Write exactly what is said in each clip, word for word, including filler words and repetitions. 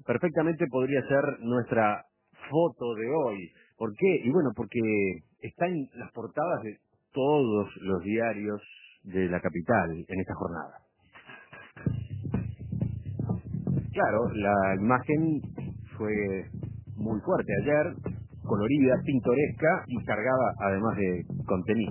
perfectamente podría ser nuestra foto de hoy. ¿Por qué? Y bueno, porque está en las portadas de todos los diarios de la capital en esta jornada. Claro, la imagen fue muy fuerte ayer, colorida, pintoresca y cargada además de contenido.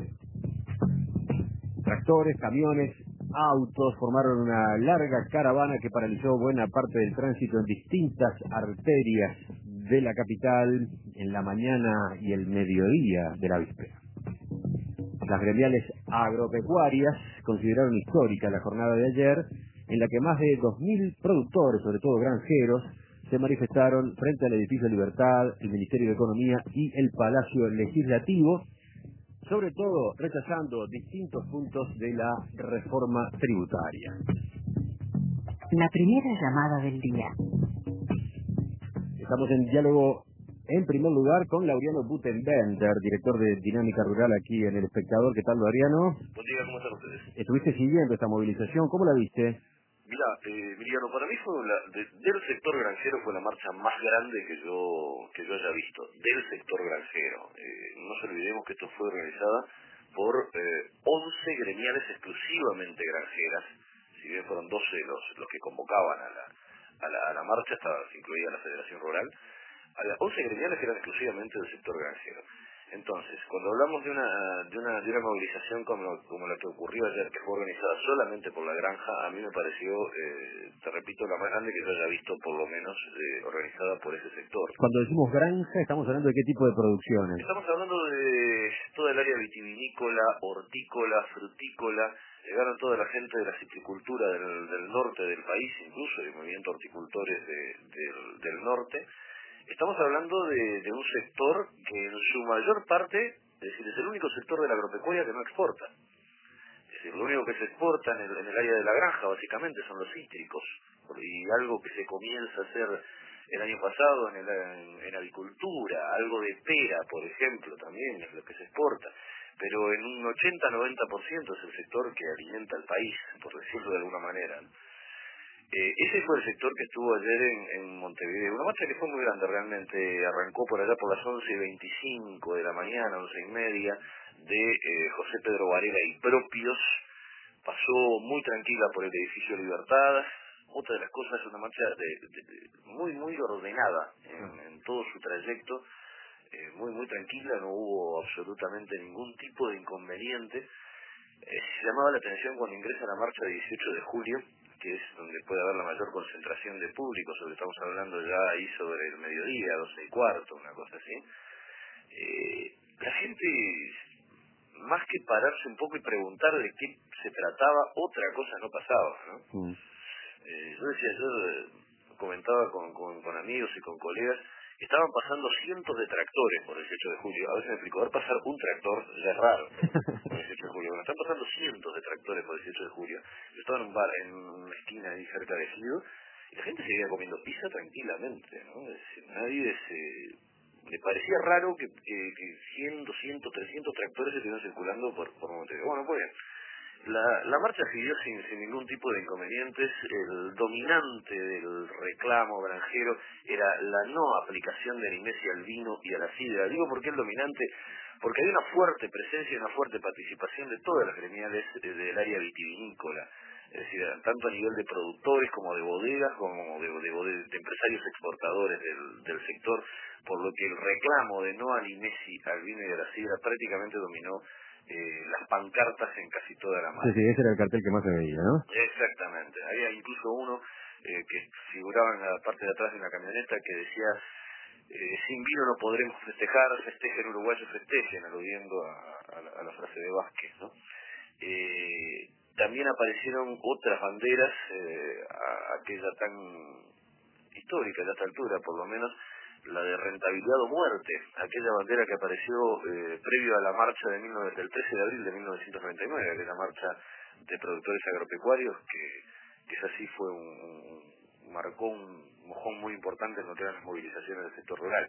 Tractores, camiones, autos formaron una larga caravana que paralizó buena parte del tránsito en distintas arterias de la capital en la mañana y el mediodía de la víspera. Las gremiales agropecuarias consideraron histórica la jornada de ayer, en la que más de dos mil productores, sobre todo granjeros, se manifestaron frente al edificio Libertad, el Ministerio de Economía y el Palacio Legislativo, sobre todo rechazando distintos puntos de la reforma tributaria. La primera llamada del día. Estamos en diálogo, en primer lugar, con Laureano Butenbender, director de Dinámica Rural aquí en El Espectador. ¿Qué tal, Laureano? Buen día, ¿cómo están ustedes? ¿Estuviste siguiendo esta movilización? ¿Cómo la viste? Mira, eh, Miriano, para mí fue la, de, del sector granjero fue la marcha más grande que yo que yo haya visto, del sector granjero. Eh, no se olvidemos que esto fue organizada por eh, once gremiales exclusivamente granjeras, si bien fueron doce los, los que convocaban a la, a la, a la marcha, estaba incluida la Federación Rural, a las once gremiales eran exclusivamente del sector granjero. Entonces, cuando hablamos de una de una, de una movilización como, como la que ocurrió ayer, que fue organizada solamente por la granja, a mí me pareció, eh, te repito, la más grande que yo haya visto, por lo menos, eh, organizada por ese sector. Cuando decimos granja, ¿estamos hablando de qué tipo de producciones? Estamos hablando de toda el área vitivinícola, hortícola, frutícola. Llegaron toda la gente de la citricultura del, del norte del país, incluso el movimiento horticultores de, del, del norte. Estamos hablando de, de un sector que en su mayor parte, es decir, es el único sector de la agropecuaria que no exporta. Es decir, lo único que se exporta en el, en el área de la granja, básicamente, son los cítricos. Y algo que se comienza a hacer el año pasado en, el, en, en avicultura, algo de pera, por ejemplo, también es lo que se exporta. Pero en un ochenta a noventa por ciento es el sector que alimenta al país, por decirlo de alguna manera, ¿no? Eh, ese fue el sector que estuvo ayer en, en Montevideo. Una marcha que fue muy grande realmente. Arrancó por allá por las once y veinticinco de la mañana, once y media, de eh, José Pedro Varela y propios. Pasó muy tranquila por el edificio Libertad. Otra de las cosas es una marcha de, de, de, muy, muy ordenada en, en todo su trayecto. Eh, muy, muy tranquila, no hubo absolutamente ningún tipo de inconveniente. Eh, se llamaba la atención cuando ingresa la marcha de dieciocho de julio, que es donde puede haber la mayor concentración de público, sobre estamos hablando ya ahí sobre el mediodía, doce y cuarto, una cosa así. Eh, la gente, más que pararse un poco y preguntar de qué se trataba, otra cosa no pasaba, ¿no? Mm. Eh, yo decía, yo eh, comentaba con, con, con amigos y con colegas, estaban pasando cientos de tractores por el dieciocho de julio. A veces me explico, ver pasar un tractor ya es raro por el dieciocho de julio. Bueno, están pasando cientos de tractores por el dieciocho de julio. Yo estaba en un bar, en una esquina ahí cerca de Gido, y la gente seguía comiendo pizza tranquilamente, ¿no? Es decir, nadie se... Le parecía raro que, que, que cien, doscientos, trescientos tractores se estuvieran circulando por, por Montevideo. Bueno, pues bien. La, la marcha siguió sin, sin ningún tipo de inconvenientes. El dominante del reclamo granjero era la no aplicación de Nimesia al vino y a la sidra. Digo por qué el dominante, porque hay una fuerte presencia y una fuerte participación de todas las gremiales eh, del área vitivinícola. Es decir, tanto a nivel de productores como de bodegas, como de, de, bode- de empresarios exportadores del, del sector, por lo que el reclamo de no a Nimesi, al vino y a la sidra prácticamente dominó Eh, las pancartas en casi toda la marcha. Sí, sí, ese era el cartel que más se veía, ¿no? Exactamente. Había incluso uno eh, que figuraba en la parte de atrás de una camioneta que decía eh, sin vino no podremos festejar, festejen uruguayos, festejen, aludiendo a, a, la, a la frase de Vázquez, ¿no? Eh, también aparecieron otras banderas, eh, a, aquella tan histórica a esta altura, por lo menos, la de rentabilidad o muerte, aquella bandera que apareció eh, previo a la marcha de mil novecientos, del trece de abril de mil novecientos noventa y nueve, aquella marcha de productores agropecuarios, que, que esa sí fue un, un marcó un mojón muy importante en lo que eran las movilizaciones del sector rural.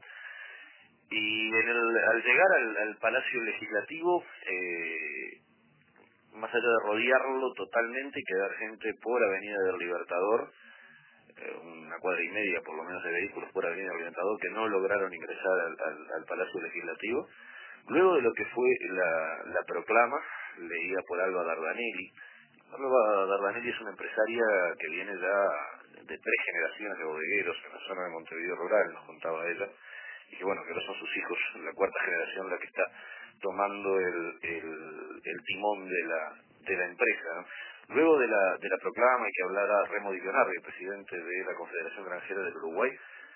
Y en el, al llegar al, al Palacio Legislativo, eh, más allá de rodearlo totalmente y quedar gente por Avenida del Libertador, eh, una cuadra y media por lo menos de vehículos por Avenida Orientador que no lograron ingresar al, al, al Palacio Legislativo. Luego de lo que fue la, la proclama, leída por Alba Dardanelli. Alba Dardanelli es una empresaria que viene ya de tres generaciones de bodegueros en la zona de Montevideo Rural, nos contaba ella, y que bueno, que ahora son sus hijos, la cuarta generación la que está tomando el, el, el timón de la, de la empresa, ¿no? Luego de la, de la proclama y que hablara Remo Di Leonardi, presidente de la Confederación Granjera del Uruguay,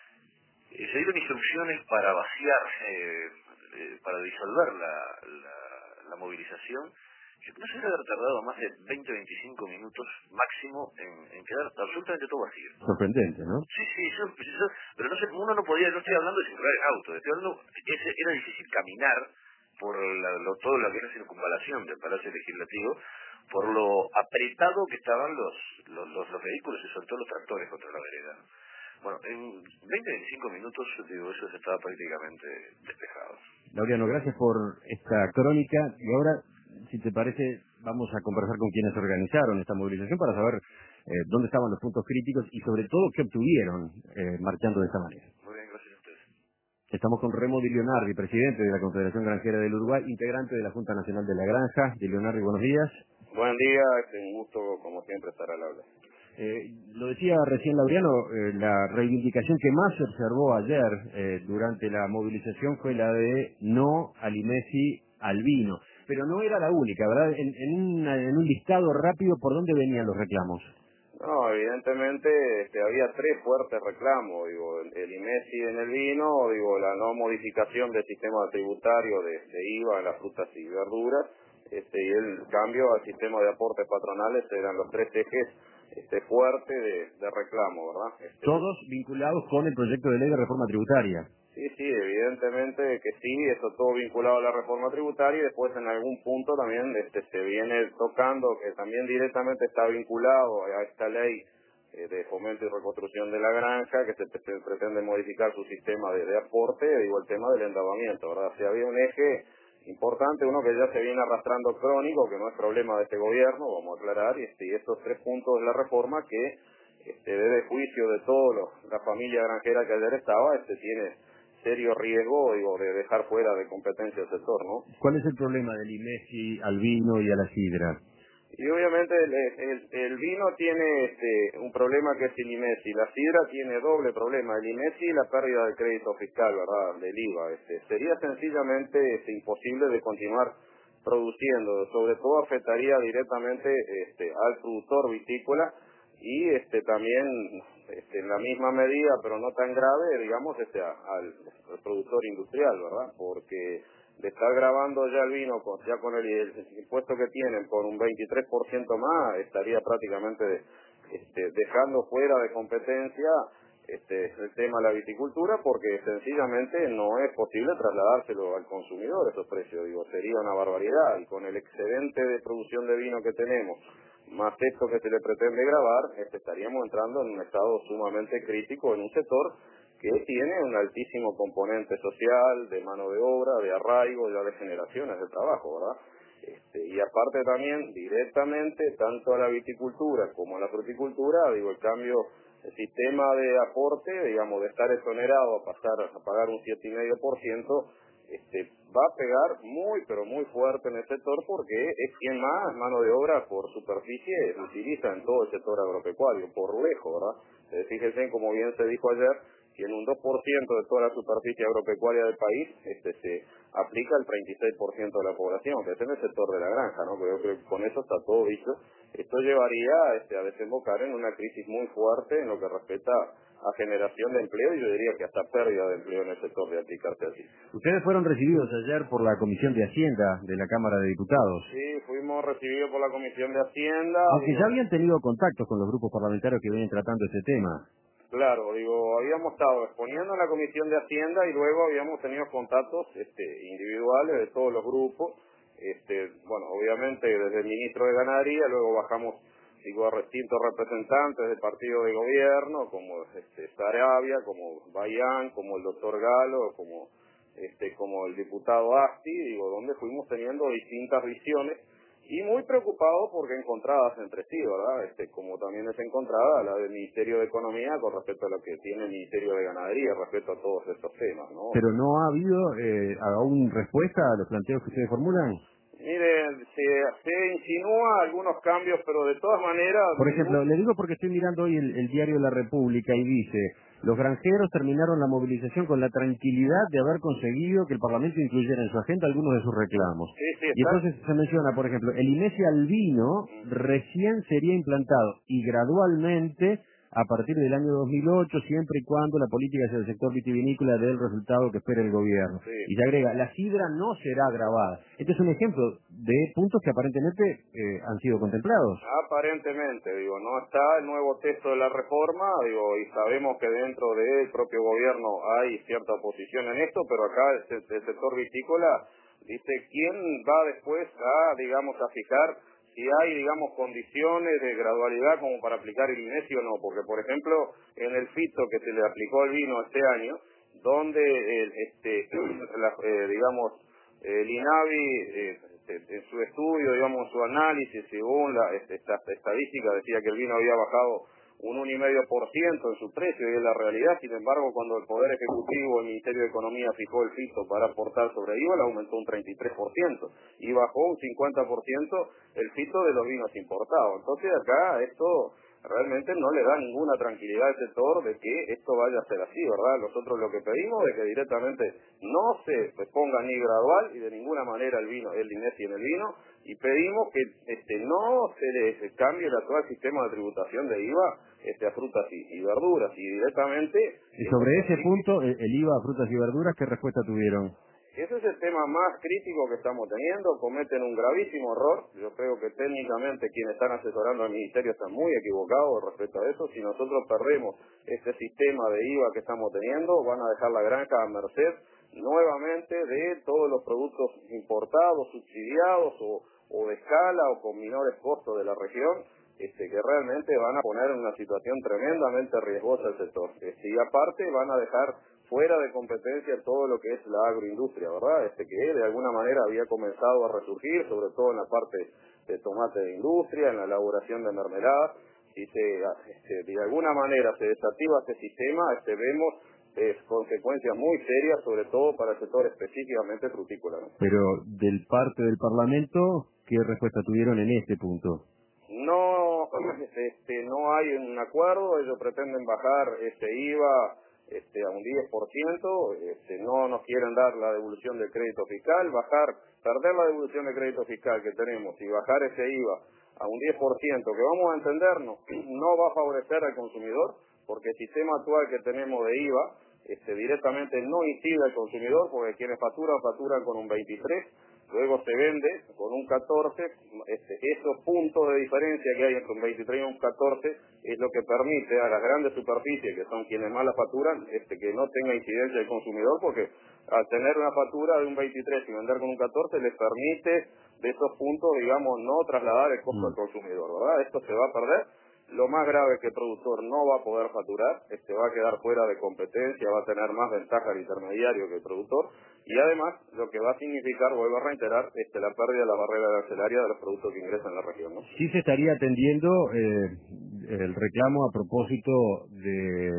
eh, se dieron instrucciones para vaciar, eh, eh, para disolver la, la, la movilización, que no se debe haber tardado más de veinte a veinticinco minutos máximo en, en quedar absolutamente todo vacío. Sorprendente, ¿no? Sí, sí, yo, yo, pero no sé, uno no podía, no estoy hablando de circular en auto, estoy hablando, ese, era difícil caminar por la, lo, todo lo que era circunvalación del Palacio Legislativo, por lo apretado que estaban los, los, los, los vehículos y sobre todo los tractores contra la vereda. Bueno, en veinte a veinticinco minutos, digo, eso se estaba prácticamente despejado. Laureano, gracias por esta crónica y ahora, si te parece, vamos a conversar con quienes organizaron esta movilización para saber eh, dónde estaban los puntos críticos y sobre todo qué obtuvieron eh, marchando de esta manera. Muy bien, gracias a ustedes. Estamos con Remo Di Leonardi, presidente de la Confederación Granjera del Uruguay, integrante de la Junta Nacional de la Granja. Di Leonardi, buenos días. Buen día, es un gusto, como siempre, estar al habla. Eh, lo decía recién Laureano, eh, la reivindicación que más se observó ayer eh, durante la movilización fue la de no al IMESI al vino, pero no era la única, ¿verdad? En, en, una, en un listado rápido, ¿por dónde venían los reclamos? No, evidentemente este, había tres fuertes reclamos, digo, el, el IMESI en el vino, digo, la no modificación del sistema tributario de, de I V A en las frutas y verduras, este, y el cambio al sistema de aportes patronales eran los tres ejes este, fuertes de, de reclamo, ¿verdad? Este, Todos vinculados con el proyecto de ley de reforma tributaria. Sí, sí, evidentemente que sí, eso todo vinculado a la reforma tributaria y después en algún punto también este, se viene tocando, que también directamente está vinculado a esta ley eh, de fomento y reconstrucción de la granja, que se, se pretende modificar su sistema de, de aporte, digo, el tema del endabamiento, ¿verdad? Si había un eje importante, uno que ya se viene arrastrando crónico, que no es problema de este gobierno, vamos a aclarar, y, este, y estos tres puntos de la reforma que este, desde juicio de toda la familia granjera que ayer estaba, este tiene serio riesgo, digo, de dejar fuera de competencia el sector, ¿no? ¿Cuál es el problema del IMESI al vino y a la sidra? Y obviamente el, el, el vino tiene este, un problema que es el IMESI, la sidra tiene doble problema, el IMESI y la pérdida del crédito fiscal, ¿verdad?, del I V A. Este, sería sencillamente este, imposible de continuar produciendo, sobre todo afectaría directamente este, al productor vitícola y este también este, en la misma medida, pero no tan grave, digamos, este al, al productor industrial, ¿verdad? Porque de estar grabando ya el vino, con, ya con el, el impuesto que tienen por un veintitrés por ciento más, estaría prácticamente este, dejando fuera de competencia este, el tema de la viticultura, porque sencillamente no es posible trasladárselo al consumidor esos precios, digo, sería una barbaridad, y con el excedente de producción de vino que tenemos, más esto que se le pretende grabar, este, estaríamos entrando en un estado sumamente crítico en un sector que tiene un altísimo componente social, de mano de obra, de arraigo, ya de generaciones de trabajo, ¿verdad? Este, y aparte también, directamente, tanto a la viticultura como a la fruticultura, digo, el cambio, el sistema de aporte, digamos, de estar exonerado a pasar a pagar un siete coma cinco por ciento, este, va a pegar muy, pero muy fuerte en el sector porque es quien más mano de obra por superficie utiliza en todo el sector agropecuario, por lejos, ¿verdad? Eh, fíjense, como bien se dijo ayer, que en un dos por ciento de toda la superficie agropecuaria del país este, se aplica el treinta y seis por ciento de la población, que es en el sector de la granja, ¿no? Pero yo creo que con eso está todo dicho. Esto llevaría este, a desembocar en una crisis muy fuerte en lo que respecta a generación de empleo y yo diría que hasta pérdida de empleo en el sector de aplicarse así. Ustedes fueron recibidos ayer por la Comisión de Hacienda de la Cámara de Diputados. Sí, fuimos recibidos por la Comisión de Hacienda. Aunque digo, ya habían tenido contactos con los grupos parlamentarios que vienen tratando este tema. Claro, digo, habíamos estado exponiendo en la Comisión de Hacienda y luego habíamos tenido contactos este, individuales de todos los grupos, este, bueno, obviamente desde el ministro de Ganadería, luego bajamos digo, a distintos representantes del partido de gobierno, como este, Sarabia, como Bayán, como el doctor Galo, como este, como el diputado Asti, digo, donde fuimos teniendo distintas visiones y muy preocupado porque encontradas entre sí, ¿verdad? Este, como también es encontrada la del Ministerio de Economía con respecto a lo que tiene el Ministerio de Ganadería, respecto a todos estos temas, ¿no? Pero no ha habido eh, aún respuesta a los planteos que ustedes formulan. Mire, se, se insinúa algunos cambios, pero de todas maneras... Por ejemplo, ningún... le digo porque estoy mirando hoy el, el diario La República y dice, los granjeros terminaron la movilización con la tranquilidad de haber conseguido que el Parlamento incluyera en su agenda algunos de sus reclamos. Sí, sí, Y está... entonces se menciona, por ejemplo, el INESI al vino recién sería implantado y gradualmente a partir del año dos mil ocho, siempre y cuando la política hacia el sector vitivinícola dé el resultado que espera el gobierno. Sí. Y se agrega, la sidra no será agravada. Este es un ejemplo de puntos que aparentemente eh, han sido contemplados. Aparentemente, digo, no está el nuevo texto de la reforma, digo, y sabemos que dentro del propio gobierno hay cierta oposición en esto, pero acá el, el sector vitícola dice, ¿quién va después a, digamos, a fijar si hay, digamos, condiciones de gradualidad como para aplicar el INESI o no? Porque, por ejemplo, en el fito que se le aplicó al vino este año, donde, el, este, la, eh, digamos, el INAVI, eh, este, en su estudio, digamos, su análisis, según la este, esta estadística, decía que el vino había bajado un uno coma cinco por ciento en su precio, y es la realidad. Sin embargo, cuando el Poder Ejecutivo, el Ministerio de Economía, fijó el fito para aportar sobre I V A, le aumentó un treinta y tres por ciento y bajó un cincuenta por ciento el fito de los vinos importados. Entonces acá esto realmente no le da ninguna tranquilidad al sector de que esto vaya a ser así, ¿verdad? Nosotros lo que pedimos es que directamente no se pues, ponga ni gradual y de ninguna manera el vino, el INESI en el vino, y pedimos que este no se le se cambie el actual sistema de tributación de I V A este, a frutas y, y verduras, y directamente... Y sobre ese punto, el, el I V A a frutas y verduras, ¿qué respuesta tuvieron? Ese es el tema más crítico que estamos teniendo. Cometen un gravísimo error. Yo creo que técnicamente quienes están asesorando al Ministerio están muy equivocados respecto a eso. Si nosotros perdemos este sistema de I V A que estamos teniendo, van a dejar la granja a merced nuevamente de todos los productos importados, subsidiados o, o de escala o con menores costos de la región, este, que realmente van a poner en una situación tremendamente riesgosa al sector. Este, y aparte van a dejar fuera de competencia todo lo que es la agroindustria, ¿verdad? Este que de alguna manera había comenzado a resurgir, sobre todo en la parte de tomate de industria, en la elaboración de mermelada. Si se, este, de alguna manera se desactiva este sistema, este, vemos eh, consecuencias muy serias, sobre todo para el sector específicamente frutícola, ¿no? Pero del parte del Parlamento, ¿qué respuesta tuvieron en este punto? No, este, no hay un acuerdo. Ellos pretenden bajar este I V A este, a un diez por ciento, este, no nos quieren dar la devolución del crédito fiscal, bajar, perder la devolución de crédito fiscal que tenemos y bajar ese I V A a un diez por ciento, que vamos a entendernos, no va a favorecer al consumidor, porque el sistema actual que tenemos de I V A este, directamente no incide al consumidor, porque quienes facturan, facturan con un veintitrés, luego se vende con un catorce, este, esos puntos de diferencia que hay entre un veintitrés y un catorce es lo que permite a las grandes superficies, que son quienes más la facturan, este, que no tenga incidencia el consumidor, porque al tener una factura de un veintitrés y vender con un catorce les permite de esos puntos, digamos, no trasladar el costo Mm. al consumidor, ¿verdad? Esto se va a perder. Lo más grave es que el productor no va a poder facturar, este va a quedar fuera de competencia, va a tener más ventaja el intermediario que el productor, y además lo que va a significar, vuelvo a reiterar, este, la pérdida de la barrera arancelaria de los productos que ingresan a la región, ¿no? Sí se estaría atendiendo eh, el reclamo a propósito de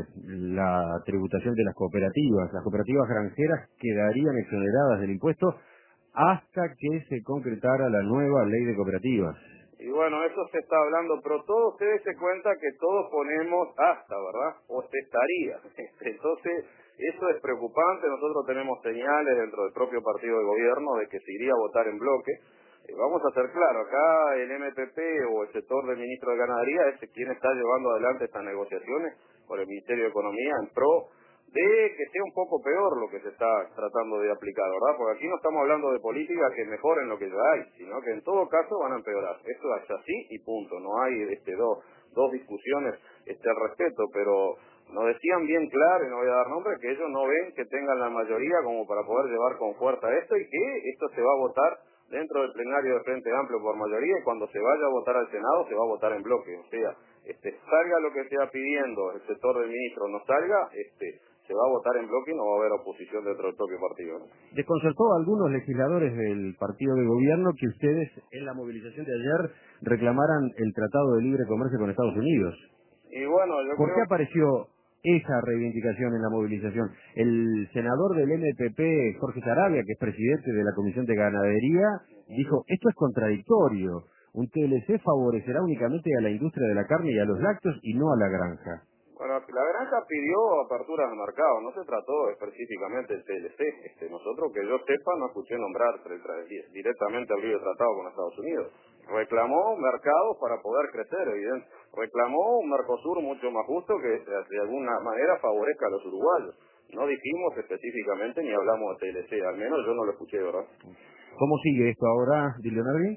la tributación de las cooperativas. Las cooperativas granjeras quedarían exoneradas del impuesto hasta que se concretara la nueva ley de cooperativas. Y bueno, eso se está hablando, pero todos ustedes se cuenta que todos ponemos hasta, ¿verdad? O se estaría. Entonces, eso es preocupante. Nosotros tenemos señales dentro del propio partido de gobierno de que se iría a votar en bloque. Eh, vamos a ser claros, acá el M P P o el sector del ministro de Ganadería es quien está llevando adelante estas negociaciones con el Ministerio de Economía en pro de que sea un poco peor lo que se está tratando de aplicar, ¿verdad? Porque aquí no estamos hablando de políticas que mejoren lo que ya hay, sino que en todo caso van a empeorar. Esto es así y punto. No hay este dos dos discusiones este al respecto, pero nos decían bien claro, y no voy a dar nombre, que ellos no ven que tengan la mayoría como para poder llevar con fuerza esto, y que esto se va a votar dentro del plenario de Frente Amplio por mayoría, y cuando se vaya a votar al Senado se va a votar en bloque. O sea, este salga lo que sea pidiendo el sector del ministro, no salga, este se va a votar en bloque y no va a haber oposición dentro del propio partido, ¿no? Desconcertó a algunos legisladores del partido de gobierno que ustedes en la movilización de ayer reclamaran el Tratado de Libre Comercio con Estados Unidos. Y bueno, yo ¿Por creo... qué apareció esa reivindicación en la movilización? El senador del M P P, Jorge Saravia, que es presidente de la Comisión de Ganadería, dijo, esto es contradictorio. Un T L C favorecerá únicamente a la industria de la carne y a los lácteos y no a la granja. Bueno, la granja pidió aperturas de mercado, no se trató específicamente del T L C. Este, nosotros, que yo sepa, no escuché nombrar directamente el libre tratado con Estados Unidos. Reclamó mercados para poder crecer, evidente. Reclamó un Mercosur mucho más justo que de alguna manera favorezca a los uruguayos. No dijimos específicamente ni hablamos de T L C, al menos yo no lo escuché, ¿verdad? ¿Cómo sigue esto ahora, Leonardo?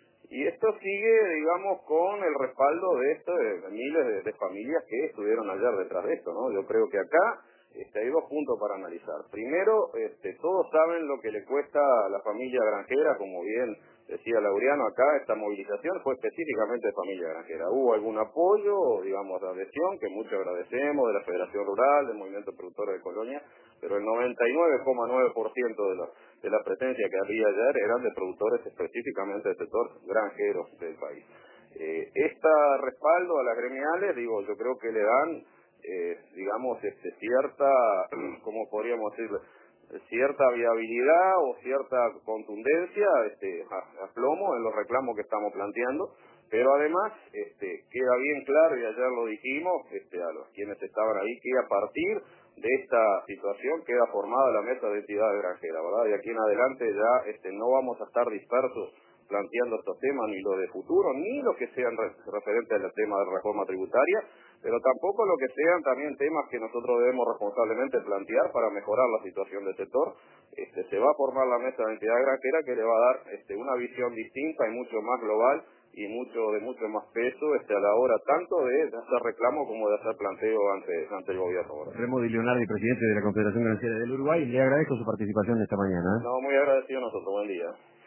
Y esto sigue, digamos, con el respaldo de esto, de, de miles de, de familias que estuvieron ayer detrás de esto, ¿no? Yo creo que acá este, hay dos puntos para analizar. Primero, este, todos saben lo que le cuesta a la familia granjera, como bien decía Laureano acá, esta movilización fue específicamente de familia granjera. Hubo algún apoyo, digamos, de adhesión, que mucho agradecemos, de la Federación Rural, del Movimiento Productor de Colonia, pero el noventa y nueve coma nueve por ciento de la, de la presencia que había ayer eran de productores específicamente del sector granjero del país. Eh, este respaldo a las gremiales, digo, yo creo que le dan, eh, digamos, este, cierta, ¿cómo podríamos decirlo? Cierta viabilidad o cierta contundencia, este, a, a plomo en los reclamos que estamos planteando, pero además este, queda bien claro, y ayer lo dijimos este, a los quienes estaban ahí, que a partir de esta situación queda formada la mesa de entidades granjeras, ¿verdad? Y aquí en adelante ya este, no vamos a estar dispersos planteando estos temas, ni los de futuro, ni los que sean re referentes al tema de reforma tributaria, pero tampoco lo que sean también temas que nosotros debemos responsablemente plantear para mejorar la situación del sector. Este, se va a formar la mesa de entidad granjera que le va a dar este, una visión distinta y mucho más global y mucho de mucho más peso este, a la hora tanto de hacer reclamo como de hacer planteo ante, ante el gobierno. Remo Di Leonardi, presidente de la Confederación Granjera del Uruguay, le agradezco su participación esta mañana. No, muy agradecido a nosotros. Buen día.